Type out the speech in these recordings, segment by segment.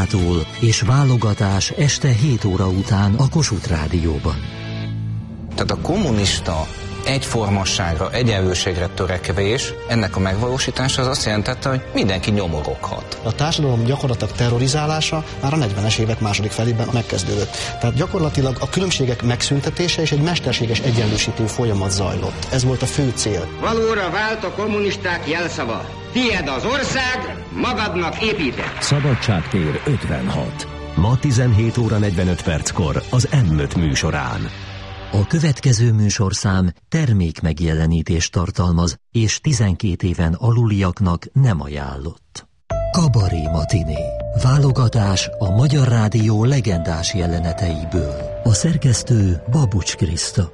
órától, és válogatás este 7 óra után a Kossuth Rádióban. Tehát a kommunista egyformasságra, egyenlőségre törekvés, ennek a megvalósítása az azt jelentette, hogy mindenki nyomoroghat. A társadalom gyakorlatilag terrorizálása már a 40-es évek második felében megkezdődött. Tehát gyakorlatilag a különbségek megszüntetése és egy mesterséges egyenlősítő folyamat zajlott. Ez volt a fő cél. Valóra vált a kommunisták jelszava. Tied az ország, magadnak építed. Szabadságtér 56. Ma 17 óra 45 perckor az M5 műsorán. A következő műsorszám termékmegjelenítést tartalmaz, és 12 éven aluliaknak nem ajánlott. Kabaré matiné. Válogatás a Magyar Rádió legendás jeleneteiből. A szerkesztő Babucs Kriszta.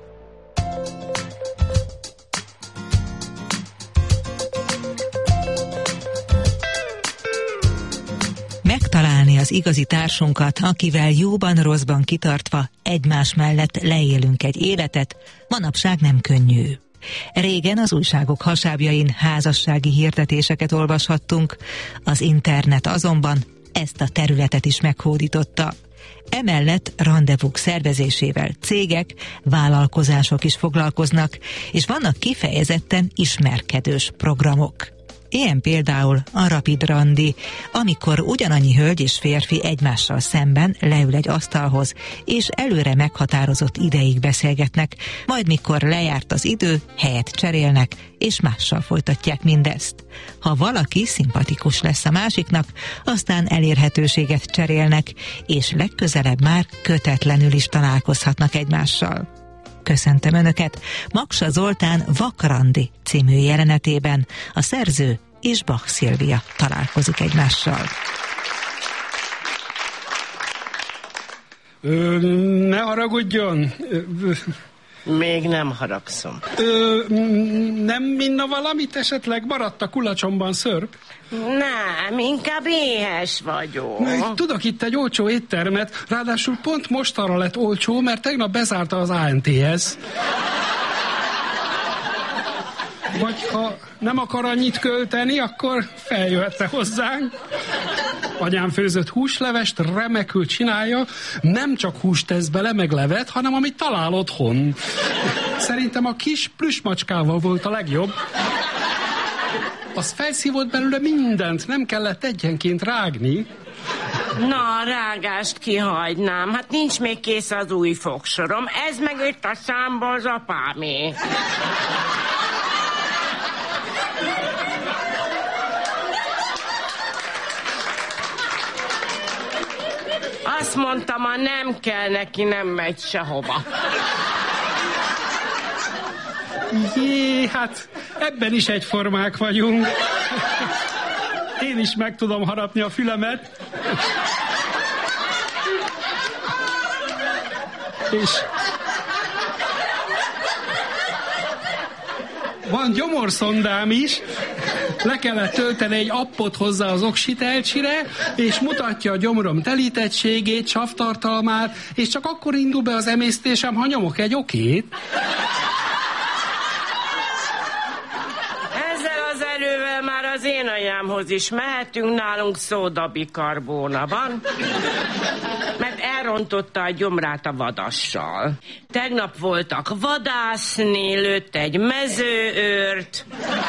Megtalálni az igazi társunkat, akivel jóban, rosszban kitartva egymás mellett leélünk egy életet, manapság nem könnyű. Régen az újságok hasábjain házassági hirdetéseket olvashattunk, az internet azonban ezt a területet is meghódította. Emellett randevúk szervezésével cégek, vállalkozások is foglalkoznak, és vannak kifejezetten ismerkedős programok. Ilyen például a Rapid Randi, amikor ugyanannyi hölgy és férfi egymással szemben leül egy asztalhoz, és előre meghatározott ideig beszélgetnek, majd mikor lejárt az idő, helyet cserélnek, és mással folytatják mindezt. Ha valaki szimpatikus lesz a másiknak, aztán elérhetőséget cserélnek, és legközelebb már kötetlenül is találkozhatnak egymással. Köszöntöm Önöket! Maksa Zoltán Vakrandi című jelenetében a szerző és Bach Szilvia találkozik egymással. Ne haragudjon! Még nem haragszom. Nem minna valamit, esetleg maradt a kulacsomban szörp? Nem, inkább éhes vagyok. Tudok itt egy olcsó éttermet, ráadásul pont mostanra lett olcsó, mert tegnap bezárta az ANT-hez. Vagy ha nem akar annyit költeni, akkor feljöhetne hozzánk. Anyám főzött húslevest, remekül csinálja, nem csak húst tesz bele, meg levet, hanem amit talál otthon. Szerintem a kis plüssmacskával volt a legjobb. Az felszívott belőle mindent, nem kellett egyenként rágni. Na, a rágást kihagynám, hát nincs még kész az új fogsorom, ez meg itt a számba az apámé. Azt mondtam, ha nem kell neki, nem megy sehova. Jé, hát ebben is egyformák vagyunk. Én is meg tudom harapni a fülemet. És van gyomorszondám is. Le kellett tölteni egy appot hozzá az oxitelcsire, és mutatja a gyomrom telítettségét, savtartalmát, és csak akkor indul be az emésztésem, ha nyomok egy okét. Ezzel az erővel már az én anyámhoz is mehetünk, nálunk szódabikarbóna van, mert elrontotta a gyomrát a vadassal. Tegnap voltak vadászni, lőtt egy mezőőrt,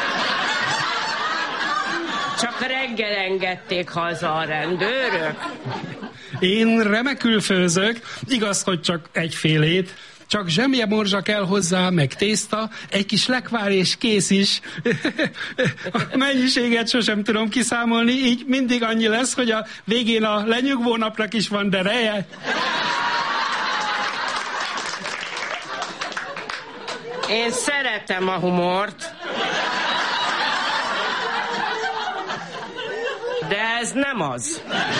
csak reggel engedték haza a rendőrök. Én remekül főzök, igaz, hogy csak egyfélét. Csak zsemje morzsa kell hozzá, meg tészta, egy kis lekvár és kész is. A mennyiséget sosem tudom kiszámolni, így mindig annyi lesz, hogy a végén a lenyugvó napnak is van dereje. Én szeretem a humort, de ez nem az.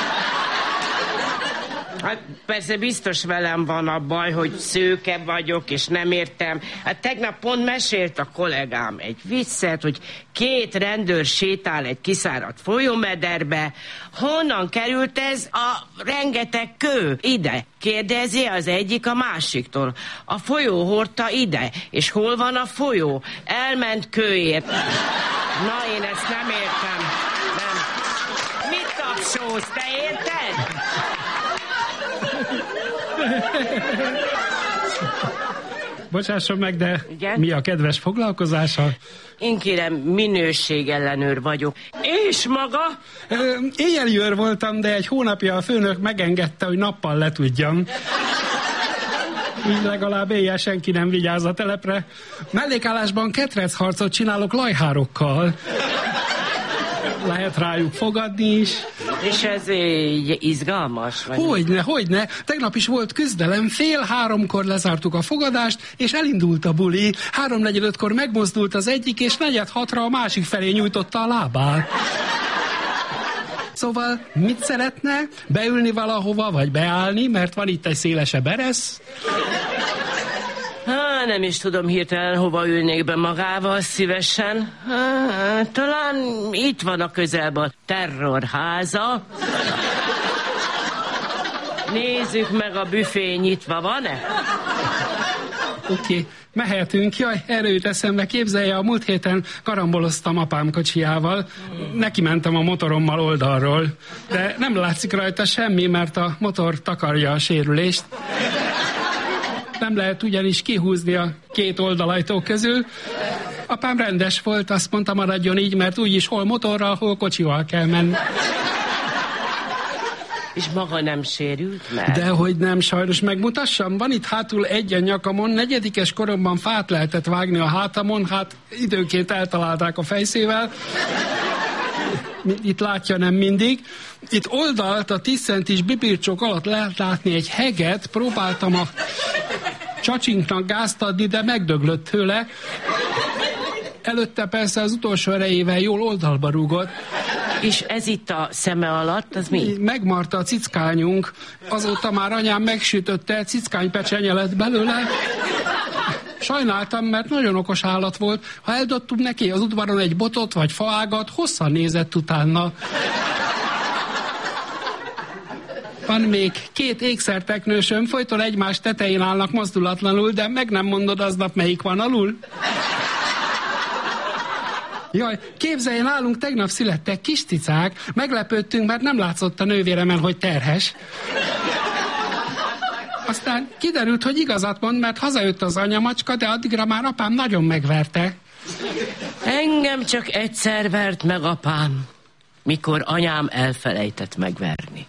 Hát persze biztos velem van a baj, hogy szőke vagyok, és nem értem. Hát tegnap pont mesélt a kollégám egy viccet, hogy 2 rendőr sétál egy kiszáradt folyómederbe. Honnan került ez a rengeteg kő? Ide. Kérdezi az egyik a másiktól. A folyó hordta ide. És hol van a folyó? Elment kőért. Na, én ezt nem értem. Nem. Mit tapsolsz, te érted? Bocsásson meg, de igen? Mi a kedves foglalkozása? Én kérem, minőségellenőr vagyok. És maga? Éjjeli őr voltam, de egy hónapja a főnök megengedte, hogy nappal letudjam. Így legalább éjjel senki nem vigyáz a telepre. Mellékállásban ketrecharcot csinálok lajhárokkal. Lehet rájuk fogadni is. És ez izgalmas? Vagy Hogyne. Tegnap is volt küzdelem, 2:30 lezártuk a fogadást, és elindult a buli. 3:45 megmozdult az egyik, és 4:06 a másik felé nyújtotta a lábát. Szóval mit szeretne? Beülni valahova, vagy beállni, mert van itt egy szélesebb eresz? Nem is tudom hirtelen, hova ülnék be magával szívesen. Talán itt van a közelben a terrorháza. Nézzük meg, a büfé nyitva van-e? Oké, mehetünk. Jaj, erről jut eszembe, képzelje, a múlt héten karamboloztam apám kocsijával. Neki mentem a motorommal oldalról, de nem látszik rajta semmi, mert a motor takarja a sérülést. Nem lehet ugyanis kihúzni a két oldalajtó közül. Apám rendes volt, azt mondta, maradjon így, mert úgyis hol motorral, hol kocsival kell menni. És maga nem sérült meg? Dehogy nem, sajnos megmutassam. Van itt hátul egy a nyakamon, 4. koromban fát lehetett vágni a hátamon, hát időnként eltalálták a fejszével. Itt látja, nem mindig. Itt oldalt a 10 centis bibircsok alatt lehet látni egy heget, próbáltam a csacsinknak gázt adni, de megdöglött tőle. Előtte persze az utolsó erejével jól oldalba rúgott. És ez itt a szeme alatt, az mi? Megmarta a cickányunk. Azóta már anyám megsütötte, cickánypecsenye lett belőle. Sajnáltam, mert nagyon okos állat volt. Ha eldobtuk neki az udvaron egy botot vagy faágat, hosszan nézett utána. Van még 2 ékszerteknősöm, folyton egymás tetején állnak mozdulatlanul, de meg nem mondod aznap, melyik van alul. Jaj, képzelj, nálunk tegnap születtek kis cicák, meglepődtünk, mert nem látszott a nővéremen, hogy terhes. Aztán kiderült, hogy igazat mond, mert hazajött az anyamacska, de addigra már apám nagyon megverte. Engem csak egyszer vert meg apám, mikor anyám elfelejtett megverni.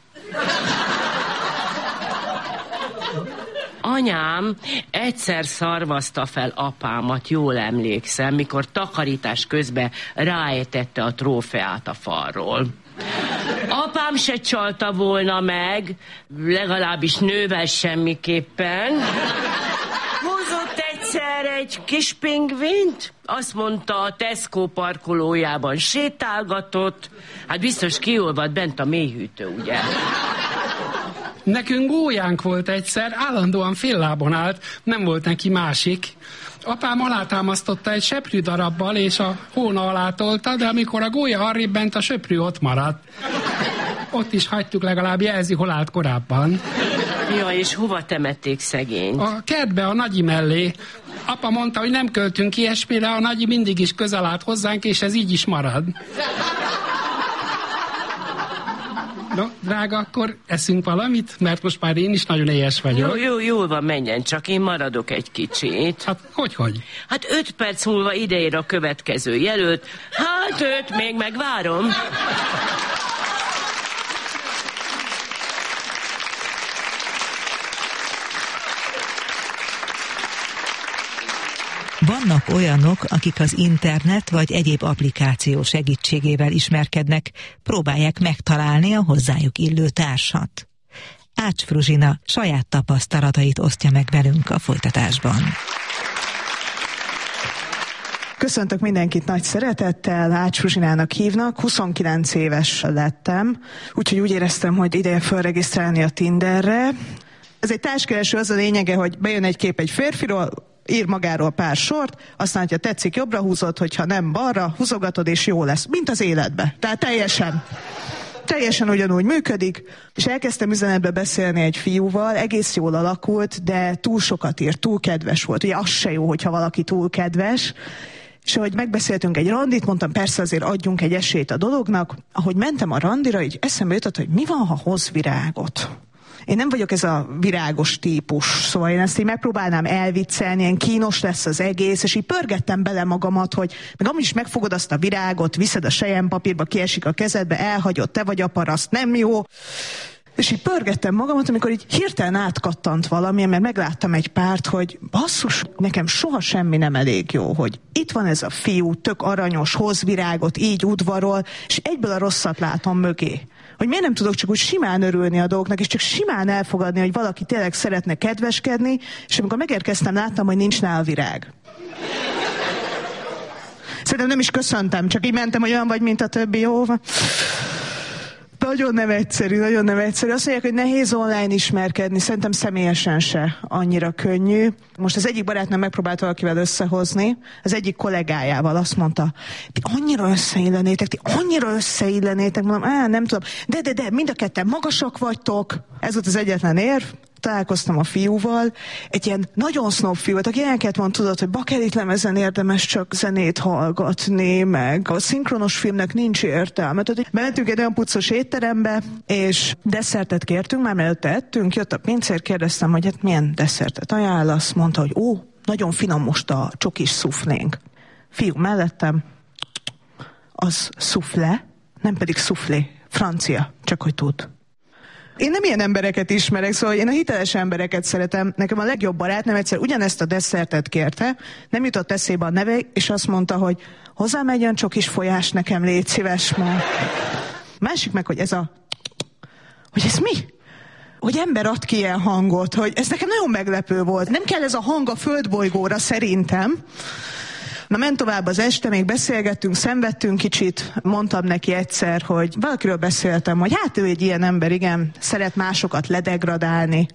Anyám egyszer szarvazta fel apámat, jól emlékszem, mikor takarítás közben ráetette a trófeát a falról. Apám se csalta volna meg, legalábbis nővel semmiképpen. Húzott egyszer egy kis pingvint, azt mondta, a Tesco parkolójában sétálgatott. Hát biztos kiolvad bent a mélyhűtő, ugye? Nekünk gólyánk volt egyszer, állandóan fél lábon állt, nem volt neki másik. Apám alátámasztotta egy seprű darabbal, és a hóna alá tolta, de amikor a gólya arrébb bent, a söprű ott maradt. Ott is hagytuk, legalább jelzi, hol állt korábban. Ja, és hova temették szegényt? A kertbe, a nagyi mellé. Apa mondta, hogy nem költünk ilyesmire, a nagyi mindig is közel állt hozzánk, és ez így is marad. No, drága, akkor eszünk valamit, mert most már én is nagyon éhes vagyok. Jól van, menjen, csak én maradok egy kicsit. Hát, hogy? Hát 5 perc múlva ideér a következő jelölt. Hát 5, még megvárom. Vannak olyanok, akik az internet vagy egyéb applikáció segítségével ismerkednek, próbálják megtalálni a hozzájuk illő társat. Ács Fruzsina saját tapasztalatait osztja meg velünk a folytatásban. Köszöntök mindenkit nagy szeretettel, Ács Fruzsinának hívnak, 29 éves lettem, úgyhogy úgy éreztem, hogy ideje felregisztrálni a Tinderre. Ez egy társkereső, az a lényege, hogy bejön egy kép egy férfiról, ír magáról pár sort, aztán, hogyha tetszik, jobbra húzod, hogyha nem balra, húzogatod, és jó lesz, mint az életbe. Tehát teljesen ugyanúgy működik, és elkezdtem üzenetbe beszélni egy fiúval, egész jól alakult, de túl sokat írt, túl kedves volt. Ugye az se jó, hogyha valaki túl kedves. És ahogy megbeszéltünk egy randit, mondtam, persze azért adjunk egy esélyt a dolognak. Ahogy mentem a randira, így eszembe jutott, hogy mi van, ha hoz virágot? Én nem vagyok ez a virágos típus, szóval én ezt így megpróbálnám elviccelni, ilyen kínos lesz az egész, és így pörgettem bele magamat, hogy meg amúgy is megfogod azt a virágot, viszed a selyempapírba, kiesik a kezedbe, elhagyod, te vagy a paraszt, nem jó. És így pörgettem magamat, amikor így hirtelen átkattant valami, mert megláttam egy párt, hogy basszus, nekem soha semmi nem elég jó, hogy itt van ez a fiú, tök aranyos, hoz virágot, így udvarol, és egyből a rosszat látom mögé. Hogy miért nem tudok csak úgy simán örülni a dolgoknak, és csak simán elfogadni, hogy valaki tényleg szeretne kedveskedni, és amikor megérkeztem, láttam, hogy nincs nála virág. Szerintem nem is köszöntem, csak így mentem, hogy olyan vagy, mint a többi, jó van. Nagyon nem egyszerű, nagyon nem egyszerű. Azt mondják, hogy nehéz online ismerkedni, szerintem személyesen se annyira könnyű. Most az egyik barátnőm megpróbált valakivel összehozni, az egyik kollégájával azt mondta, ti annyira összeillenétek, mondom, nem tudom, de, mind a ketten magasak vagytok. Ez volt az egyetlen érv. Találkoztam a fiúval, egy ilyen nagyon snob fiú volt, aki ilyeneket van, tudod, hogy bakelit lemezen érdemes csak zenét hallgatni, meg a szinkronos filmnek nincs értelme. Tehát bementünk egy olyan puccos étterembe, és desszertet kértünk, már mielőtt ettünk, jött a pincér, kérdeztem, hogy hát milyen desszertet ajánlasz, mondta, hogy nagyon finom most a csokis szuflénk. Fiú mellettem, az szufle, nem pedig szuflé, francia, csak hogy tud. Én nem ilyen embereket ismerek, szóval én a hiteles embereket szeretem. Nekem a legjobb barátnőm egyszer ugyanezt a desszertet kérte, nem jutott eszébe a neve, és azt mondta, hogy hozzám egy olyan csokis folyás nekem, légy szíves ma. Másik meg, hogy hogy ez mi? Hogy ember ad ki ilyen hangot, hogy ez nekem nagyon meglepő volt. Nem kell ez a hang a földbolygóra szerintem. Na, ment tovább az este, még beszélgettünk, szenvedtünk kicsit, mondtam neki egyszer, hogy valakiről beszéltem, hogy hát ő egy ilyen ember, igen, szeret másokat ledegradálni.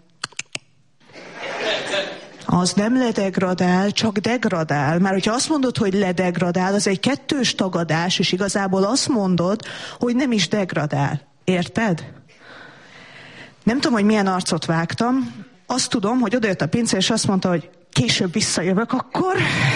Az nem ledegradál, csak degradál. Már hogyha azt mondod, hogy ledegradál, az egy kettős tagadás, és igazából azt mondod, hogy nem is degradál. Érted? Nem tudom, hogy milyen arcot vágtam. Azt tudom, hogy odajött a pincér, és azt mondta, hogy később visszajövök akkor.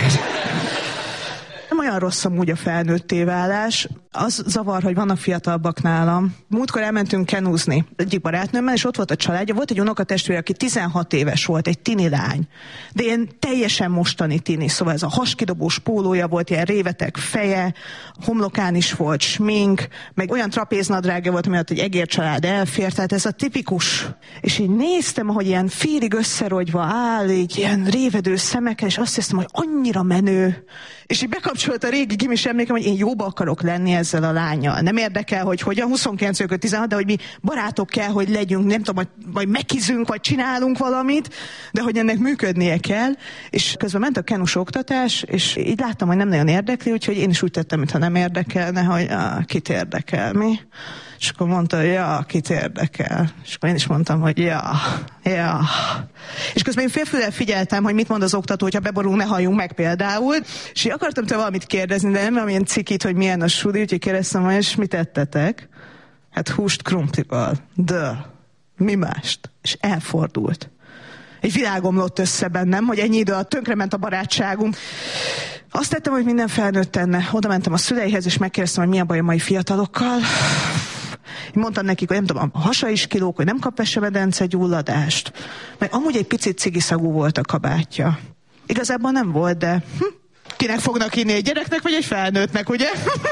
Nem olyan rossz amúgy a felnőtté válás. Az zavar, hogy vannak fiatalabbak nálam. Múltkor elmentünk kenúzni egyik barátnőmmel, és ott volt a családja. Volt egy unokatestvére, aki 16 éves volt, egy tini lány. De ilyen teljesen mostani tini, szóval ez a haskidobós pólója volt, ilyen réveteg feje, homlokán is volt smink, meg olyan trapéznadrágja volt, amiatt egy egércsalád elfért, tehát ez a tipikus. És így néztem, ahogy ilyen félig összerogyva áll, így ilyen révedő szemekkel, és azt hiszem, hogy annyira menő. És így bekapcsolt a régi gimis emlékem, hogy én jóba akarok lenni ezzel a lánnyal. Nem érdekel, hogy hogyan, 29 ők 16, de hogy mi barátok kell, hogy legyünk, nem tudom, vagy megkizünk, vagy csinálunk valamit, de hogy ennek működnie kell. És közben ment a kenus oktatás, és így láttam, hogy nem nagyon érdekli, úgyhogy én is úgy tettem, mintha nem érdekelne, hogy kit érdekel, mi? És akkor mondta, hogy kit érdekel. És akkor én is mondtam, hogy ja. És közben én félfüllel figyeltem, hogy mit mond az oktató, hogyha beborulunk, ne halljunk meg például. És én akartam tőle valamit kérdezni, de nem olyan cikit, hogy milyen a suli, úgyhogy kérdeztem, hogy és mit ettetek? Hát húst krumplival. Mi mást? És elfordult. Egy világ omlott össze bennem, hogy ennyi idő alatt tönkrement a barátságunk. Azt tettem, hogy minden felnőtt tenne. Oda mentem a szüleihez, és megkérdeztem, hogy mi a baj a mai fiatalokkal. Én mondtam nekik, hogy nem tudom, a hasa is kilóg, hogy nem kap vesemedence gyulladást. Meg amúgy egy picit cigiszagú volt a kabátja. Igazából nem volt, de kinek fognak inni, egy gyereknek vagy egy felnőttnek, ugye?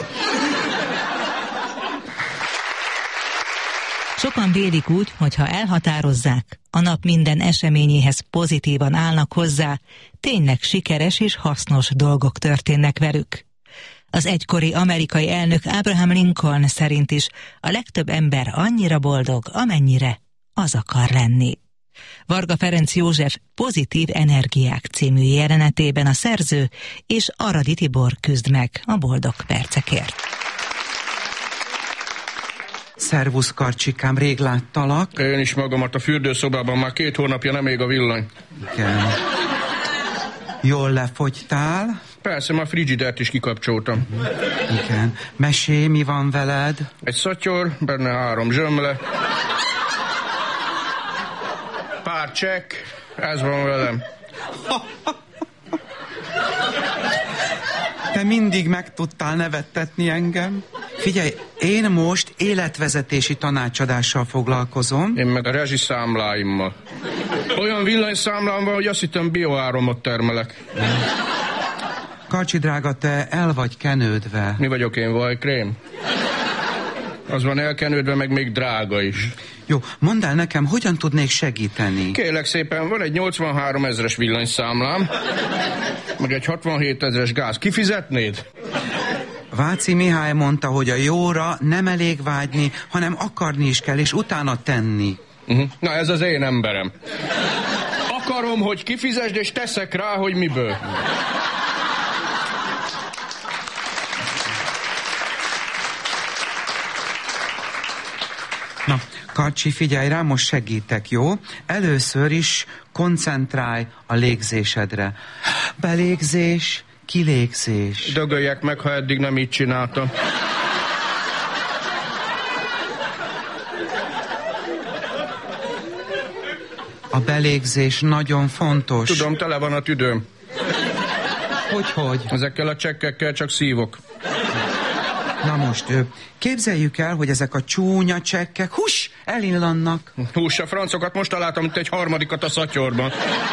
Sokan vélik úgy, hogy ha elhatározzák, a nap minden eseményéhez pozitívan állnak hozzá, tényleg sikeres és hasznos dolgok történnek velük. Az egykori amerikai elnök Abraham Lincoln szerint is a legtöbb ember annyira boldog, amennyire az akar lenni. Varga Ferenc József Pozitív energiák című jelenetében a szerző és Aradi Tibor küzd meg a boldog percekért. Szervusz, Karcsikám, rég láttalak. Én is magamat a fürdőszobában, már 2 hónapja nem ég a villany. Igen. Jól lefogytál? Persze, már frigidert is kikapcsoltam. Igen. Mesélj, mi van veled? Egy szatyor, benne 3 zsömle. Pár csekk, ez van velem. Te mindig meg tudtál nevettetni engem. Figyelj, én most életvezetési tanácsadással foglalkozom. Én meg a rezsiszámláimmal. Olyan villanyszámlám van, hogy azt hittem bioáramot termelek. Karcsi drága, te el vagy kenődve. Mi vagyok én, vajkrém? Az van elkenődve, meg még drága is. Jó, mondd el nekem, hogyan tudnék segíteni? Kérlek szépen, van egy 83 000-es villanyszámlám, meg egy 67 000-es gáz. Kifizetnéd? Váci Mihály mondta, hogy a jóra nem elég vágyni, hanem akarni is kell, és utána tenni. Na ez az én emberem. Akarom, hogy kifizesd, és teszek rá, hogy miből. Na, Karcsi, figyelj rá, most segítek, jó? Először is koncentrálj a légzésedre. Belégzés, kilégzés. Dögöljek meg, ha eddig nem így csináltam. A belégzés nagyon fontos. Tudom, tele van a tüdőm. Hogy? Ezekkel a csekkekkel csak szívok. Na most, képzeljük el, hogy ezek a csúnya csekkek, elillannak. Hús, a francokat most találtam, mint egy harmadikat a szatyorban.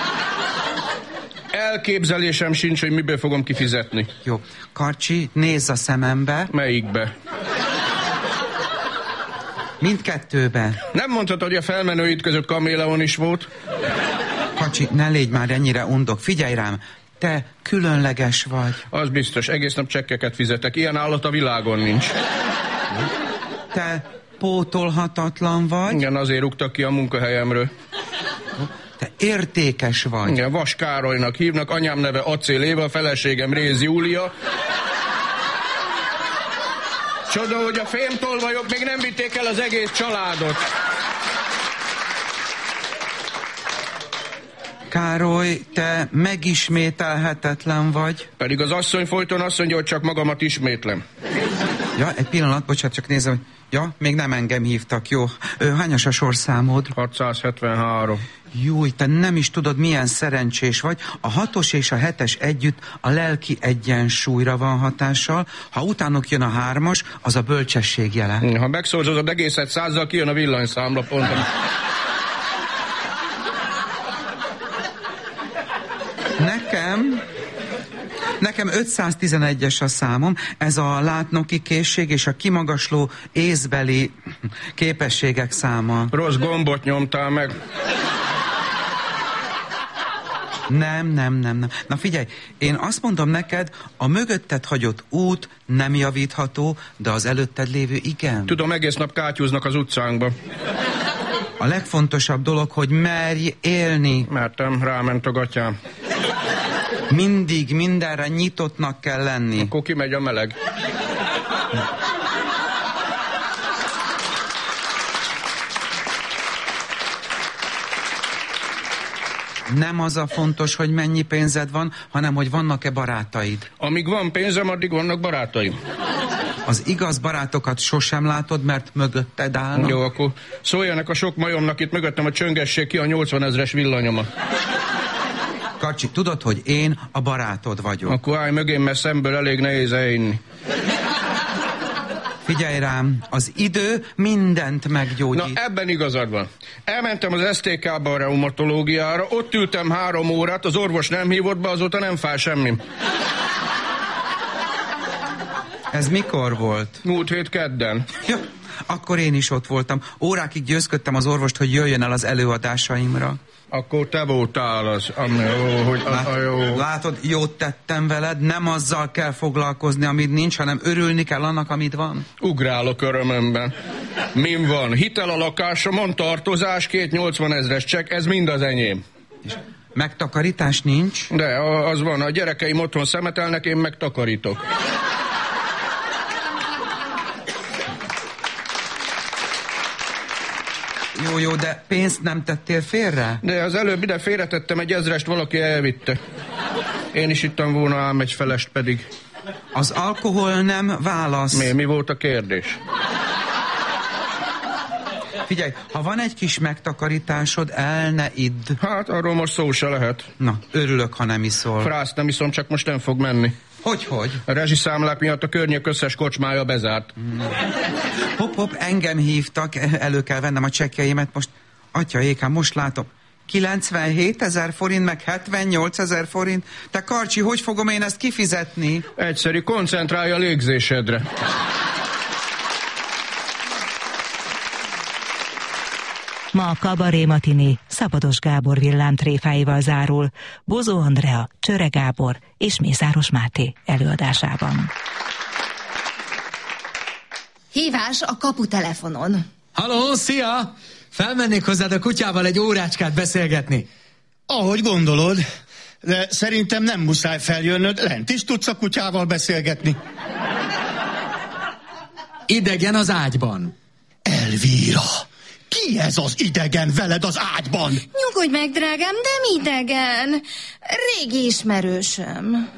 Elképzelésem sincs, hogy miből fogom kifizetni. Jó, Karcsi, nézz a szemembe. Melyikbe? Mindkettőbe. Nem mondhatod, hogy a felmenőid között kaméleon is volt? Karcsi, ne légy már ennyire undok. Figyelj rám, te különleges vagy. Az biztos, egész nap csekkeket fizetek. Ilyen állat a világon nincs. Te pótolhatatlan vagy. Igen, azért rúgtak ki a munkahelyemről. Te értékes vagy. Igen, Vas Károlynak hívnak, anyám neve Acél Éva, feleségem Réz Júlia. Csoda, hogy a fémtolvajok még nem vitték el az egész családot. Károly, te megismételhetetlen vagy. Pedig az asszony folyton azt mondja, hogy csak magamat ismétlem. Ja, egy pillanat, bocsánat, csak nézem, hogy... Ja, még nem engem hívtak, jó. Hányas a sorszámod? 673. Júj, te nem is tudod, milyen szerencsés vagy. A 6-os és a 7-es együtt a lelki egyensúlyra van hatással. Ha utánok jön a 3-as, az a bölcsesség jele. Ha megszorzod egészet 100-zal, kijön a villanyszámla ponton. Nekem 511-es a számom, ez a látnoki készség és a kimagasló észbeli képességek száma. Rossz gombot nyomtál meg. Nem. Na figyelj, én azt mondom neked, a mögötted hagyott út nem javítható, de az előtted lévő igen. Tudom, egész nap kátyúznak az utcánkba. A legfontosabb dolog, hogy merj élni. Mertem, ráment a gatyám. Mindig, mindenre nyitottnak kell lenni. Akkor kimegy a meleg. Nem az a fontos, hogy mennyi pénzed van, hanem hogy vannak-e barátaid. Amíg van pénzem, addig vannak barátaim. Az igaz barátokat sosem látod, mert mögötted állnak. Jó, akkor szóljanak a sok majomnak itt mögöttem, a csöngessék ki a 80 000-es villanyomat. Karcsi, tudod, hogy én a barátod vagyok. Akkor állj mögém, mert szemből elég nehéz elinni. Figyelj rám, az idő mindent meggyógyít. Na, ebben igazad van. Elmentem az STK-ba a reumatológiára, ott ültem 3 órát, az orvos nem hívott be, azóta nem fáj semmim. Ez mikor volt? Múlt hét kedden. Ja, akkor én is ott voltam. Órákig győzködtem az orvost, hogy jöjjön el az előadásaimra. Akkor te voltál az, ami jó, hogy jó. Látod, jót tettem veled, nem azzal kell foglalkozni, amit nincs, hanem örülni kell annak, amit van. Ugrálok örömömben. Min van? Hitel a lakásomon, tartozás, 280 000-es csekk, ez mind az enyém. És megtakarítás nincs? De, az van, a gyerekeim otthon szemetelnek, én megtakarítok. Jó, de pénzt nem tettél félre? De az előbb ide félretettem egy 1000-est, valaki elvitte. Én is ittam volna, ám egy felest pedig. Az alkohol nem válasz. Mi volt a kérdés? Figyelj, ha van egy kis megtakarításod, el ne idd. Hát, arról most szó se lehet. Na, örülök, ha nem iszol. Frászt nem iszom, csak most nem fog menni. Hogy? A rezsiszámlák miatt a környék összes kocsmája bezárt. Hopp, engem hívtak, elő kell vennem a csekkjeimet most. Atyaékám, most látom. 97 000 forint, meg 78 000 forint. Te Karcsi, hogy fogom én ezt kifizetni? Egyszerű, koncentrálj a légzésedre. Ma a Kabaré matiné Szabados Gábor villámtréfáival zárul, Bozó Andrea, Csöre Gábor és Mészáros Máté előadásában. Hívás a kaputelefonon. Halló, szia! Felmennék hozzád a kutyával egy órácskát beszélgetni. Ahogy gondolod, de szerintem nem muszáj feljönnöd, lent is tudsz a kutyával beszélgetni. Idegen az ágyban. Elvíra! Ki ez az idegen veled az ágyban? Nyugodj meg, drágám, nem idegen. Régi ismerősöm.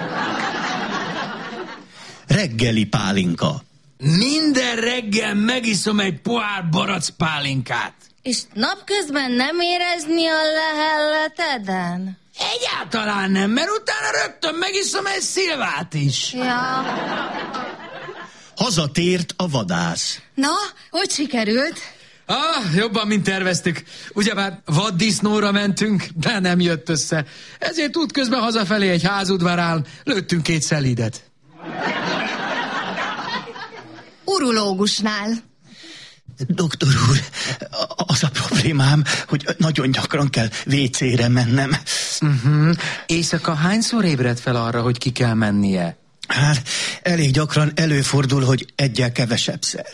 Reggeli pálinka. Minden reggel megiszom egy pohár barack pálinkát. És napközben nem érezni a lehelleteden? Egyáltalán nem, mert utána rögtön megiszom egy szilvát is. Ja. Hazatért a vadász. Na, hogy sikerült? Jobban, mint terveztük. Ugyebár vaddisznóra mentünk, de nem jött össze. Ezért útközben hazafelé egy házudvarán lőttünk 2 szelidet. Urológusnál. Doktor úr, az a problémám, hogy nagyon gyakran kell WC-re mennem. Éjszaka hányszor ébred fel arra, hogy ki kell mennie? Hát, elég gyakran előfordul, hogy egyel kevesebbszer.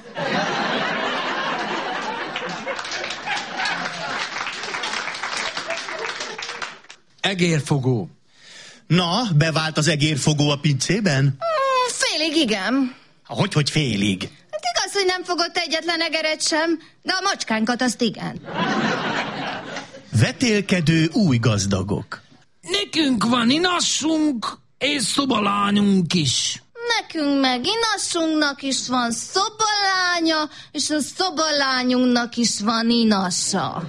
Egérfogó. Na, bevált az egérfogó a pincében? Félig igen. Hogy félig? Hát igaz, hogy nem fogott egyetlen egeret sem, de a macskánkat azt igen. Vetélkedő új gazdagok. Nekünk van inassunk és szobalányunk is. Nekünk meg inassunknak is van szobalánya, és a szobalányunknak is van inassa.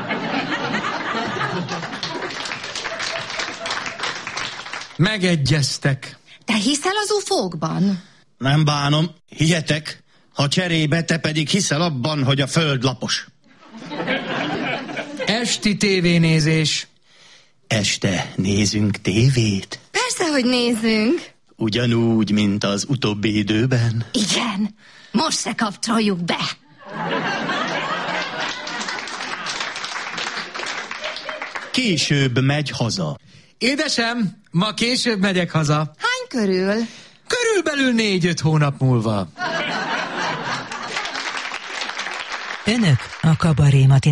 Megegyeztek. Te hiszel az ufókban? Nem bánom, hihetek, ha cserébe te pedig hiszel abban, hogy a föld lapos. Esti tévénézés. Este nézünk tévét? Persze, hogy nézünk. Ugyanúgy, mint az utóbbi időben? Igen, most se kapcsoljuk be. Később megy haza. Édesem, ma később megyek haza. Hány körül? Körülbelül 4-5 hónap múlva. Önök a Kabaré matiné